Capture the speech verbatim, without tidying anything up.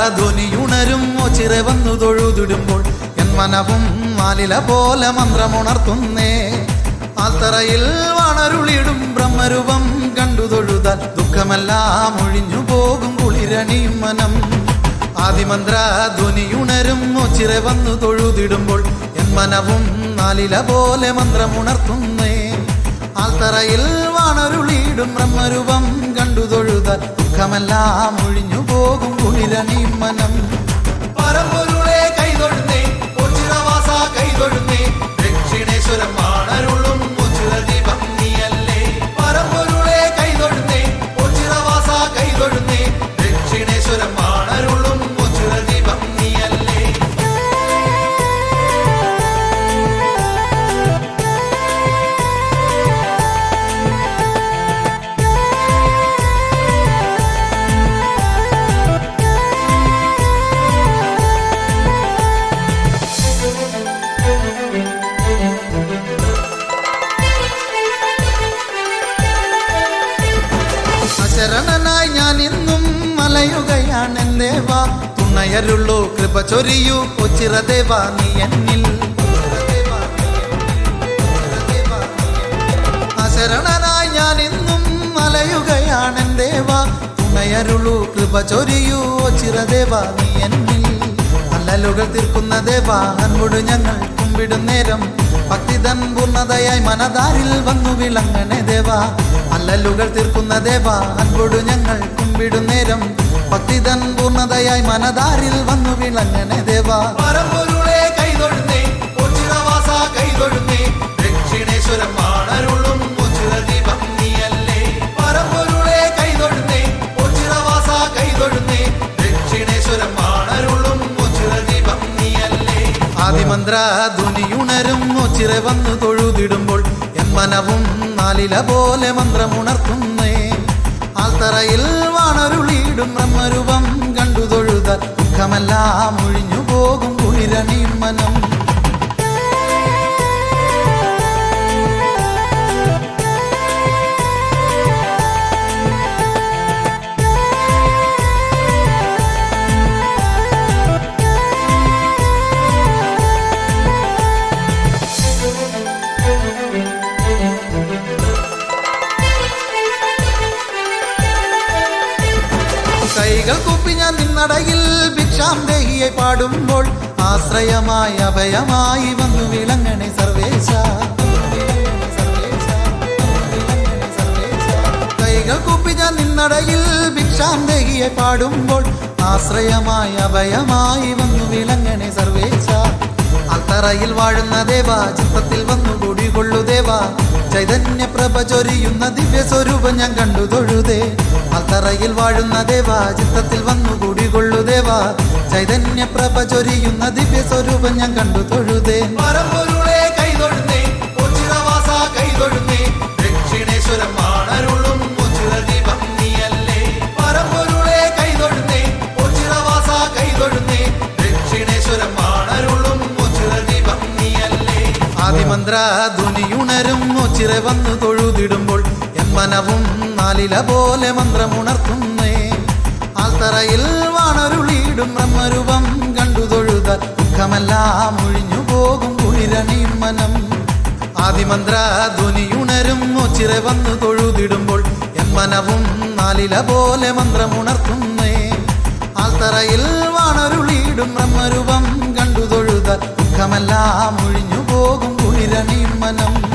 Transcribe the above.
ധ്വനിയുണരും ഒച്ചിറ വന്നു തൊഴുതിടുമ്പോൾ എൻ മനവും മാലില പോലെ മന്ത്രമുണർത്തുന്നേ. ആൽത്തറയിൽ വാണരുളിടും ബ്രഹ്മരൂപം കണ്ടു തൊഴുതാൽ ദുഃഖമെല്ലാം ഒഴിഞ്ഞു പോകും കുളിരണിയും മനം. ആദിമന്ത്ര ധ്വനിയുണരും ഒച്ചിറ വന്നു തൊഴുതിടുമ്പോൾ എൻ മനവും നാലില പോലെ മന്ത്രമുണർത്തുന്നേ. ആൽത്തറയിൽ വാണരുളിടും ബ്രഹ്മരൂപം കണ്ടു തൊഴുതാൽ ദുഃഖമെല്ലാം ഒഴിഞ്ഞു പോകും കുളിരണിയും മനം. പരമ്പൊരുളെ കൈതൊഴുന്നേ, ഒച്ചിറവാസ കൈതൊഴുന്നേ, ദക്ഷിണേശ്വരം വാണരുളും ഒച്ചിറ ദീപം നീയല്ലേ. പരമ്പൊരുളെ കൈതൊഴുന്നേ, ഒച്ചിറവാസ കൈതൊഴുന്നേ, ദക്ഷിണേശ്വരം വാണരുളും ഒച്ചിറ ദീപം നീയല്ലേ. ശരണനായി ഞാൻ ഇന്നും മലയുകയാണ് ദേവാ, തുണയരുള്ളൂ കൃപ ചൊരിയൂ ഒച്ചിറ ദേവാ നീ എന്നിൽ. ശരണനായി ഞാൻ ഇന്നും മലയുകയാണ് ദേവാ, തുണയരുള്ളൂ കൃപ ചൊരിയൂ ഒച്ചിറ ദേവാ നീ എന്നിൽ. അല്ലലുകൾ തീർക്കുന്ന ദേവാ അൻപൊടു ഞങ്ങൾ കുമ്പിടും നേരം ഭക്തിതൻ പൂർണ്ണതയായി മനതാരിൽ വന്നു വിളങ്ങണേ ദേവാ. അല്ലലുകൾ തീർക്കുന്ന ദേവാ അൻപൊടു ഞങ്ങൾ കുമ്പിടും നേരം ഭക്തിതൻ പൂർണ്ണതയായി മനതാരിൽ വന്നു വിളങ്ങണേ ദേവാ. പരമ്പൊരുളെ കൈതൊഴുന്നേ, ഒച്ചിറവാസ കൈതൊഴുന്നേ, ദക്ഷിണേശ്വരം വാണരുളും ഒച്ചിറ ദീപം നീയല്ലേ. പരമ്പൊരുളെ കൈതൊഴുന്നേ, ഒച്ചിറവാസ കൈതൊഴുന്നേ, ദക്ഷിണേശ്വരം വാണരുളും ഒച്ചിറ ദീപം നീയല്ലേ. ആദിമന്ത്ര ധ്വനിയുണരും ഒച്ചിറ വന്നു തൊഴുതിടുമ്പോൾ എൻ മനവും നാലില പോലെ മന്ത്രമുണർത്തുന്നേ. ആൽത്തറയിൽ വാണരുളിടും ബ്രഹ്മരൂപം കണ്ടു തൊഴുതാൽ ദുഃഖമെല്ലാം ഒഴിഞ്ഞു പോകും കുളിരണിയും മനം. കൈകൾ കുപ്പി ഞാൻ നിന്നടയിൽ ഭിക്ഷാം ദേഹിയെ പാടുമ്പോൾ ആശ്രയമായി അഭയമായി വന്നു വിളങ്ങണേ സർവേശ. കൈകൾ കുപ്പി ഞാൻ നിന്നടയിൽ ഭിക്ഷാം ദേഹിയെ പാടുമ്പോൾ ആശ്രയമായി അഭയമായി വന്നു വിളങ്ങണേ സർവേശ. ആൽത്തറയിൽ വാഴുന്ന ദേവാ ചിത്തത്തിൽ വന്നു കുടികൊള്ളു ദേവാ, ചൈതന്യ പ്രഭ ചൊരിയുന്ന ദിവ്യ സ്വരൂപം ഞാൻ കണ്ടു തൊഴുതേ. ആൽത്തറയിൽ വാഴുന്ന ദേവാ ചിത്തത്തിൽ വന്നു കുടികൊള്ളു ദേവാ, ചൈതന്യ പ്രഭ ചൊരിയുന്ന ദിവ്യ സ്വരൂപം ഞാൻ കണ്ടു തൊഴുതേ. പരമ്പൊരുളെ കൈതൊഴുന്നേ, ഒച്ചിറവാസ കൈതൊഴുന്നേ, ദക്ഷിണേശ്വരം വാണരുളും ഒച്ചിറ ദീപം നീയല്ലേ. പരമ്പൊരുളെ കൈതൊഴുന്നേ, ഒച്ചിറവാസ കൈതൊഴുന്നേ, ദക്ഷിണേശ്വരം വാണരുളും ഒച്ചിറ ദീപം നീയല്ലേ. ആദിമന്ത്ര ധ്വനിയുണരും ഒച്ചിറ വന്നു തൊഴുതിടുമ്പോൾ എൻ മനവും നാലില പോലെ മന്ത്രമുണർത്തുന്നേ. ആൽത്തറയിൽ വാണരുളിടും ബ്രഹ്മരൂപം കണ്ടു തൊഴുതാൽ ദുഃഖമെല്ലാം ഒഴിഞ്ഞു പോകും കുളിരണിയും മനം. ആദിമന്ത്ര ധ്വനിയുണരും ഒച്ചിറ വന്നു തൊഴുതിടുമ്പോൾ എൻ മനവും നാലില പോലെ മന്ത്രമുണർത്തുന്നേ. ആൽത്തറയിൽ വാണരുളിടും ബ്രഹ്മരൂപം കണ്ടു തൊഴുതാൽ ദുഃഖമെല്ലാം ഒഴിഞ്ഞു പോകും കുളിരണിയും മനം.